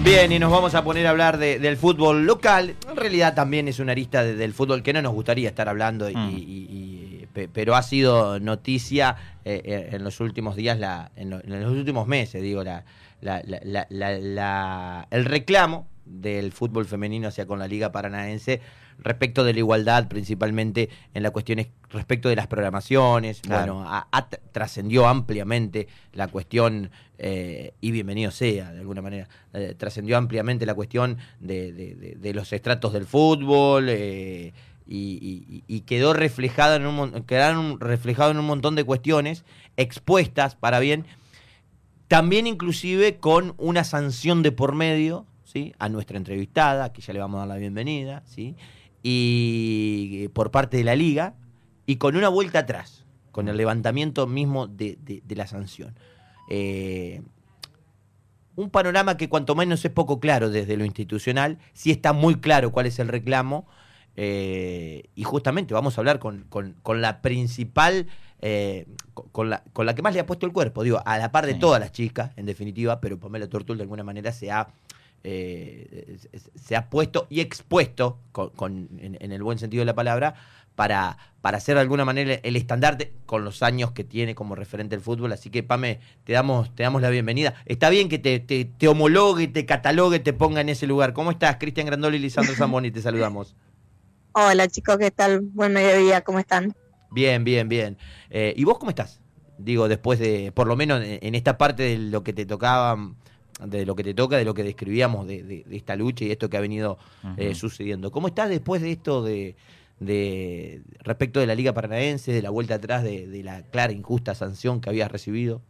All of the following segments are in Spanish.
Bien, y nos vamos a poner a hablar del fútbol local. En realidad también es una arista del fútbol que no nos gustaría estar hablando, pero ha sido noticia en los últimos días, en los últimos meses, digo, el reclamo del fútbol femenino hacia con la Liga Paranaense respecto de la igualdad, principalmente en las cuestiones respecto de las programaciones. Claro. Bueno, trascendió ampliamente la cuestión, y bienvenido sea, de alguna manera, trascendió ampliamente la cuestión de los estratos del fútbol, y quedó quedaron reflejado en un montón de cuestiones expuestas para bien, también inclusive con una sanción de por medio, ¿sí?, a nuestra entrevistada, que ya le vamos a dar la bienvenida, ¿sí?, y por parte de la Liga, y con una vuelta atrás, con el levantamiento mismo de la sanción. Un panorama que cuanto menos es poco claro desde lo institucional, sí está muy claro cuál es el reclamo, y justamente vamos a hablar con la principal, con la que más le ha puesto el cuerpo, digo, a la par de todas las chicas, en definitiva, pero Pamela Tortul de alguna manera se ha puesto y expuesto en el buen sentido de la palabra para hacer de alguna manera el estandarte con los años que tiene como referente del fútbol. Así que, Pame, te damos la bienvenida. Está bien que te homologue, te catalogue, te ponga en ese lugar. ¿Cómo estás? Cristian Grandoli y Lisandro Zamboni, te saludamos. Hola chicos, ¿qué tal? Buen mediodía, ¿cómo están? Bien. ¿Y vos cómo estás? Digo, después de, por lo menos en esta parte de lo que te tocaba, de lo que te toca, de lo que describíamos de esta lucha y esto que ha venido sucediendo. ¿Cómo estás después de esto respecto de la Liga Paranaense, de la vuelta atrás de la clara injusta sanción que habías recibido?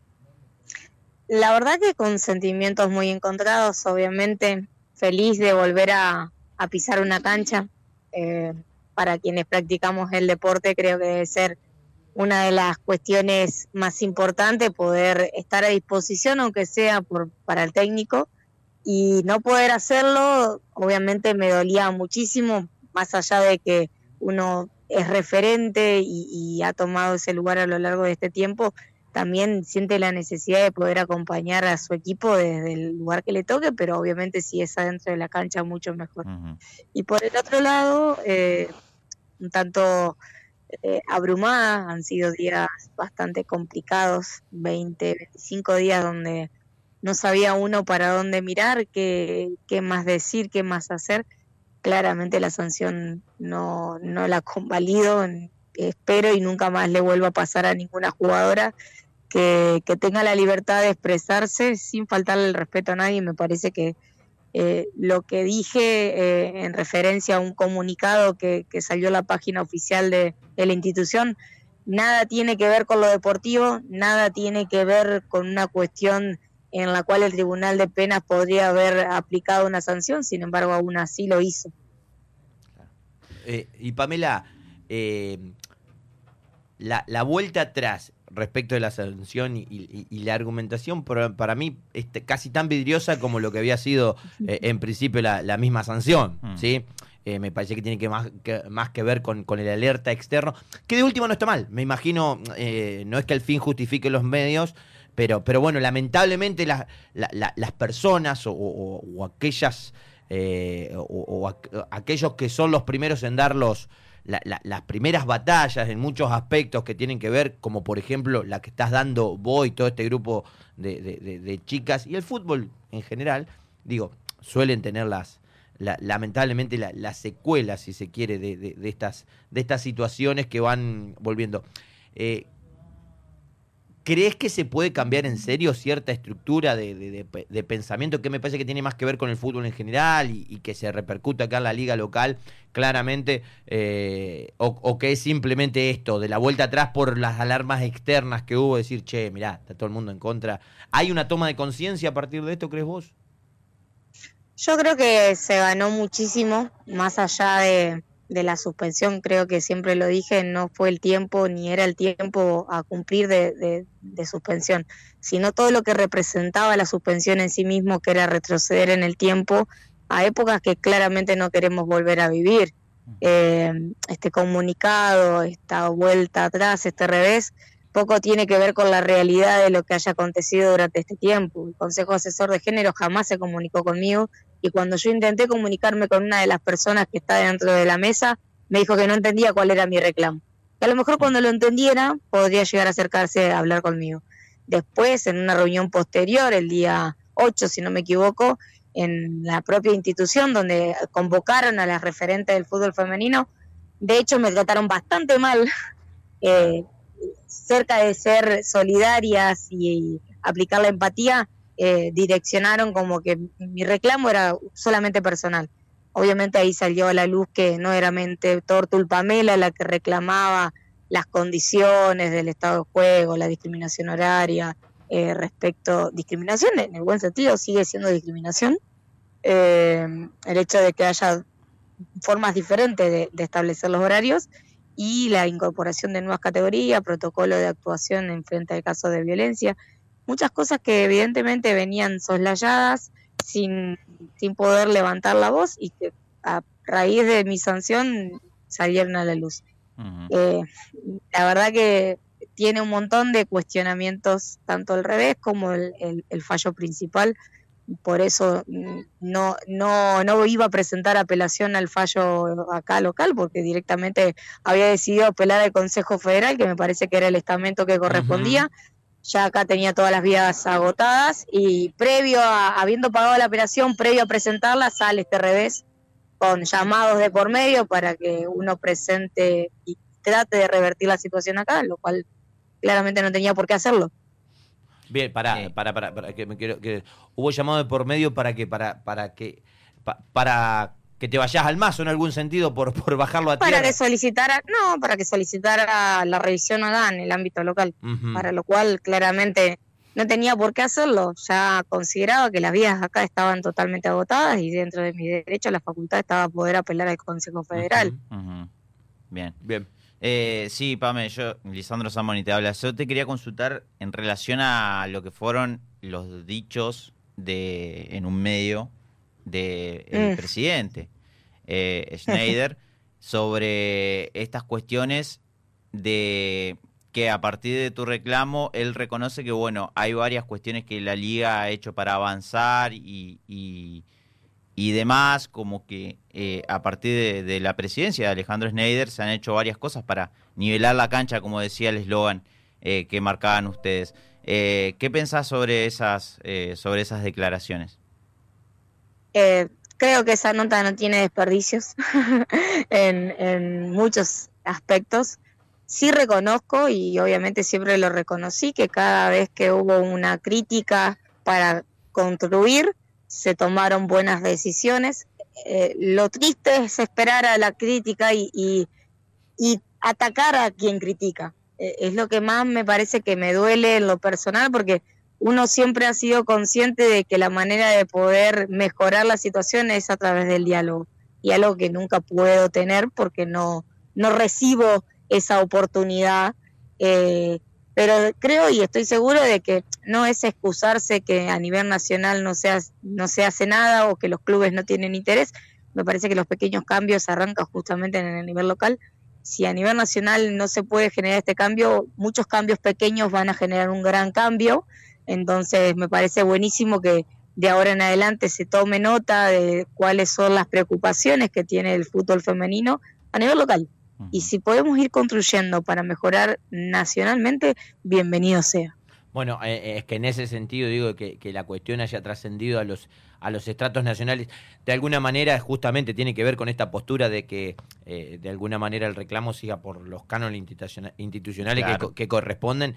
La verdad que con sentimientos muy encontrados, obviamente feliz de volver a pisar una cancha. Para quienes practicamos el deporte creo que debe ser una de las cuestiones más importantes, poder estar a disposición, aunque sea para el técnico, y no poder hacerlo, obviamente me dolía muchísimo, más allá de que uno es referente y ha tomado ese lugar a lo largo de este tiempo, también siente la necesidad de poder acompañar a su equipo desde el lugar que le toque, pero obviamente si es adentro de la cancha mucho mejor. Y por el otro lado, un tanto abrumada, han sido días bastante complicados, 25 días donde no sabía uno para dónde mirar, qué más decir, qué más hacer. Claramente la sanción no la convalido, espero y nunca más le vuelva a pasar a ninguna jugadora, que tenga la libertad de expresarse sin faltarle el respeto a nadie. Me parece que lo que dije en referencia a un comunicado que salió en la página oficial de la institución, nada tiene que ver con lo deportivo, nada tiene que ver con una cuestión en la cual el Tribunal de Penas podría haber aplicado una sanción, sin embargo aún así lo hizo. Y Pamela, la vuelta atrás respecto de la sanción y la argumentación para mí es casi tan vidriosa como lo que había sido en principio la misma sanción, ¿sí? Me parece que tiene más que ver con el alerta externo, que de último no está mal, me imagino, no es que el fin justifique los medios, pero bueno, lamentablemente las personas o aquellas aquellos que son los primeros en dar las primeras batallas en muchos aspectos que tienen que ver, como por ejemplo la que estás dando vos y todo este grupo de chicas, y el fútbol en general, digo, suelen tener lamentablemente las secuelas, si se quiere, de estas situaciones que van volviendo. ¿Crees que se puede cambiar en serio cierta estructura de pensamiento que me parece que tiene más que ver con el fútbol en general y que se repercute acá en la liga local claramente, o que es simplemente esto, de la vuelta atrás por las alarmas externas que hubo, decir, che, mirá, está todo el mundo en contra? ¿Hay una toma de conciencia a partir de esto, crees vos? Yo creo que se ganó muchísimo, más allá de la suspensión. Creo que siempre lo dije, no fue el tiempo ni era el tiempo a cumplir de suspensión, sino todo lo que representaba la suspensión en sí mismo, que era retroceder en el tiempo a épocas que claramente no queremos volver a vivir. Este comunicado, esta vuelta atrás, este revés, poco tiene que ver con la realidad de lo que haya acontecido durante este tiempo. El Consejo Asesor de Género jamás se comunicó conmigo, y cuando yo intenté comunicarme con una de las personas que está dentro de la mesa, me dijo que no entendía cuál era mi reclamo. Que a lo mejor cuando lo entendiera podría llegar a acercarse a hablar conmigo. Después, en una reunión posterior, el día 8, si no me equivoco, en la propia institución donde convocaron a las referentes del fútbol femenino, de hecho me trataron bastante mal, cerca de ser solidarias y aplicar la empatía, direccionaron como que mi reclamo era solamente personal. Obviamente ahí salió a la luz que no era mente Tortul Pamela la que reclamaba las condiciones del estado de juego, la discriminación horaria, discriminación en el buen sentido, sigue siendo discriminación, el hecho de que haya formas diferentes de establecer los horarios, y la incorporación de nuevas categorías, protocolo de actuación en frente al caso de violencia, muchas cosas que evidentemente venían soslayadas sin poder levantar la voz, y que a raíz de mi sanción salieron a la luz. La verdad que tiene un montón de cuestionamientos, tanto el revés como el fallo principal. Por eso no iba a presentar apelación al fallo acá local, porque directamente había decidido apelar al Consejo Federal, que me parece que era el estamento que correspondía. Ya acá tenía todas las vías agotadas, y habiendo pagado la apelación, previo a presentarla, sale este revés, con llamados de por medio para que uno presente y trate de revertir la situación acá, lo cual claramente no tenía por qué hacerlo. Bien, para que me quiero que hubo llamado de por medio para que te vayas al mazo en algún sentido por bajarlo a tierra. Para que solicitara la revisión acá en el ámbito local, para lo cual claramente no tenía por qué hacerlo. Ya consideraba que las vías acá estaban totalmente agotadas, y dentro de mi derecho la facultad estaba a poder apelar al Consejo Federal. Bien. Sí, Pame, Lisandro Zamboni te habla. Yo te quería consultar en relación a lo que fueron los dichos en un medio del presidente Schneider sobre estas cuestiones de que a partir de tu reclamo él reconoce que bueno, hay varias cuestiones que la liga ha hecho para avanzar y demás, como que a partir de la presidencia de Alejandro Schneider se han hecho varias cosas para nivelar la cancha, como decía el eslogan que marcaban ustedes. ¿Qué pensás sobre esas declaraciones? Creo que esa nota no tiene desperdicios en muchos aspectos. Sí reconozco, y obviamente siempre lo reconocí, que cada vez que hubo una crítica para construir, se tomaron buenas decisiones. Lo triste es esperar a la crítica y atacar a quien critica. Es lo que más me parece que me duele en lo personal, porque uno siempre ha sido consciente de que la manera de poder mejorar la situación es a través del diálogo, y algo que nunca puedo tener porque no recibo esa oportunidad. Pero creo y estoy seguro de que no es excusarse que a nivel nacional no se hace nada, o que los clubes no tienen interés. Me parece que los pequeños cambios arrancan justamente en el nivel local. Si a nivel nacional no se puede generar este cambio, muchos cambios pequeños van a generar un gran cambio. Entonces me parece buenísimo que de ahora en adelante se tome nota de cuáles son las preocupaciones que tiene el fútbol femenino a nivel local. Y si podemos ir construyendo para mejorar nacionalmente, bienvenido sea. Bueno, es que en ese sentido digo que la cuestión haya trascendido a los estratos nacionales, de alguna manera justamente tiene que ver con esta postura de que de alguna manera el reclamo siga por los cánones institucionales, claro, que corresponden.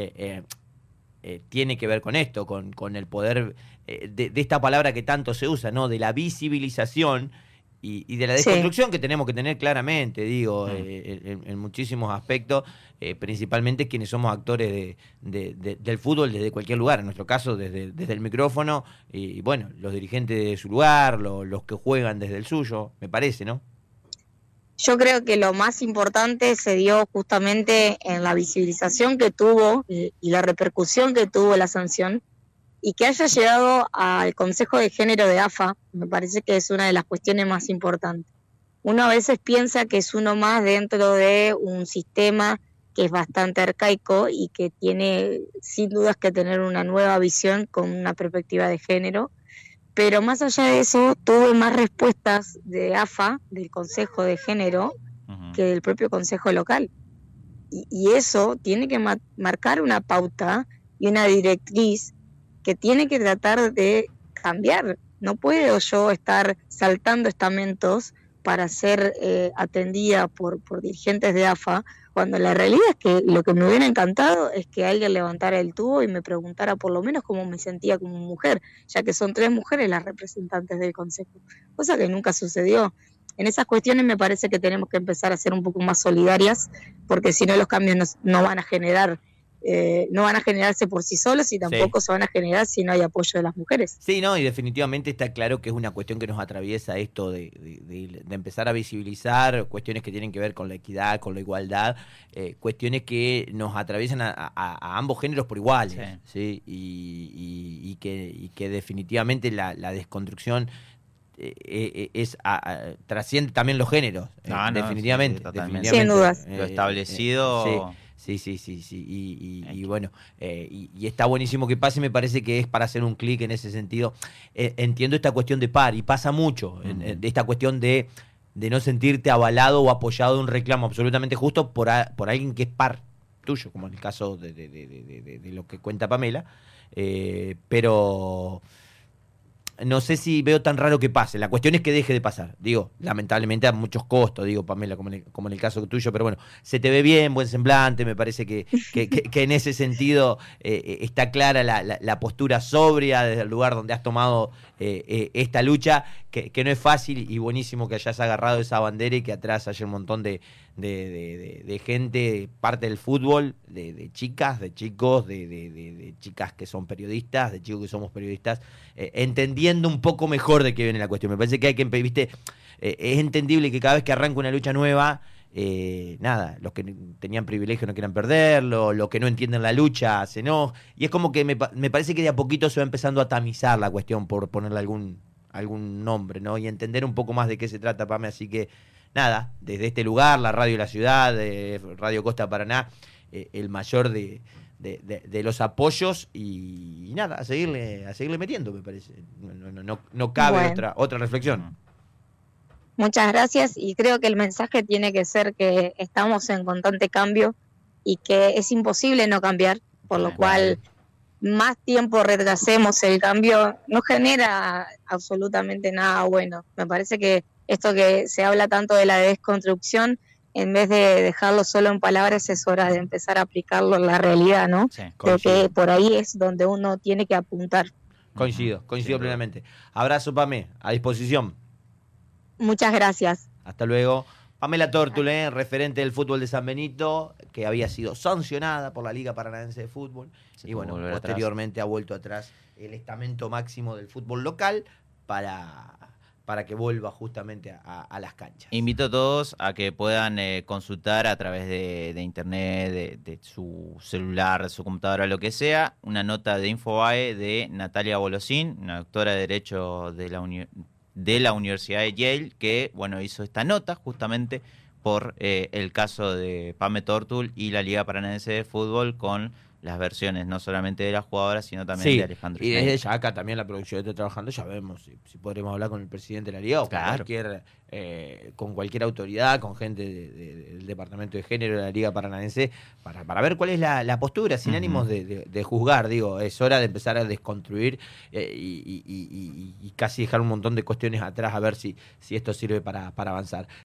Tiene que ver con esto, con el poder de esta palabra que tanto se usa, ¿no? De la visibilización y de la desconstrucción, sí, que tenemos que tener claramente, digo, en muchísimos aspectos, principalmente quienes somos actores del fútbol desde cualquier lugar, en nuestro caso desde el micrófono, y bueno, los dirigentes de su lugar, los que juegan desde el suyo, me parece, ¿no? Yo creo que lo más importante se dio justamente en la visibilización que tuvo y la repercusión que tuvo la sanción, y que haya llegado al Consejo de Género de AFA, me parece que es una de las cuestiones más importantes. Uno a veces piensa que es uno más dentro de un sistema que es bastante arcaico y que tiene sin dudas que tener una nueva visión con una perspectiva de género. Pero más allá de eso, tuve más respuestas de AFA, del Consejo de Género, que del propio Consejo Local. Y eso tiene que marcar una pauta y una directriz que tiene que tratar de cambiar. No puedo yo estar saltando estamentos para ser atendida por dirigentes de AFA, cuando la realidad es que lo que me hubiera encantado es que alguien levantara el tubo y me preguntara por lo menos cómo me sentía como mujer, ya que son 3 mujeres las representantes del Consejo, cosa que nunca sucedió. En esas cuestiones me parece que tenemos que empezar a ser un poco más solidarias, porque si no los cambios no van a generar, no van a generarse por sí solos y tampoco se van a generar si no hay apoyo de las mujeres. Sí, no, y definitivamente está claro que es una cuestión que nos atraviesa esto de empezar a visibilizar cuestiones que tienen que ver con la equidad, con la igualdad, cuestiones que nos atraviesan a ambos géneros por iguales, ¿sí? Y que definitivamente la desconstrucción trasciende también los géneros, definitivamente, sí, definitivamente. Sin dudas. Lo establecido... Sí. Y bueno, y está buenísimo que pase, me parece que es para hacer un clic en ese sentido. Entiendo esta cuestión de par, y pasa mucho, de esta cuestión de no sentirte avalado o apoyado en un reclamo absolutamente justo por alguien que es par tuyo, como en el caso de lo que cuenta Pamela, pero... No sé si veo tan raro que pase. La cuestión es que deje de pasar. Digo, lamentablemente a muchos costos, digo, Pamela, como en el caso tuyo, pero bueno, se te ve bien, buen semblante, me parece que en ese sentido está clara la postura sobria desde el lugar donde has tomado esta lucha, que no es fácil, y buenísimo que hayas agarrado esa bandera y que atrás haya un montón de gente, parte del fútbol, de chicas, de chicos, de chicas que son periodistas, de chicos que somos periodistas, entendiendo un poco mejor de qué viene la cuestión. Me parece que hay que, viste, es entendible que cada vez que arranca una lucha nueva, los que tenían privilegio no quieran perderlo, los que no entienden la lucha se enojan, y es como que me parece que de a poquito se va empezando a tamizar la cuestión, por ponerle algún nombre, ¿no? Y entender un poco más de qué se trata, Pame, así que nada, desde este lugar, la Radio de la Ciudad, Radio Costa Paraná, el mayor de los apoyos, y nada, a seguirle metiendo, me parece. No cabe otra reflexión. Muchas gracias, y creo que el mensaje tiene que ser que estamos en constante cambio y que es imposible no cambiar, por lo cual más tiempo retrasemos el cambio no genera absolutamente nada bueno. Me parece que esto que se habla tanto de la desconstrucción, en vez de dejarlo solo en palabras, es hora de empezar a aplicarlo en la realidad, ¿no? Sí, creo que por ahí es donde uno tiene que apuntar. Coincido plenamente. Abrazo, Pame, a disposición. Muchas gracias. Hasta luego. Pamela Tórtula, referente del fútbol de San Benito, que había sido sancionada por la Liga Paranaense de Fútbol, y bueno, posteriormente ha vuelto atrás el estamento máximo del fútbol local para que vuelva justamente a las canchas. Invito a todos a que puedan consultar a través de internet, de su celular, de su computadora, lo que sea, una nota de Infobae de Natalia Bolosín, una doctora de Derecho de la Universidad de Yale, que bueno, hizo esta nota justamente por el caso de Pame Tórtula y la Liga Paranaense de Fútbol, con las versiones no solamente de las jugadoras, sino también de Alejandro. Y desde ya acá también la producción está trabajando, ya vemos si podremos hablar con el presidente de la Liga o con cualquier autoridad, con gente del Departamento de Género de la Liga Paranaense, para ver cuál es la postura, sin ánimos de juzgar. Digo, es hora de empezar a desconstruir y casi dejar un montón de cuestiones atrás, a ver si esto sirve para avanzar.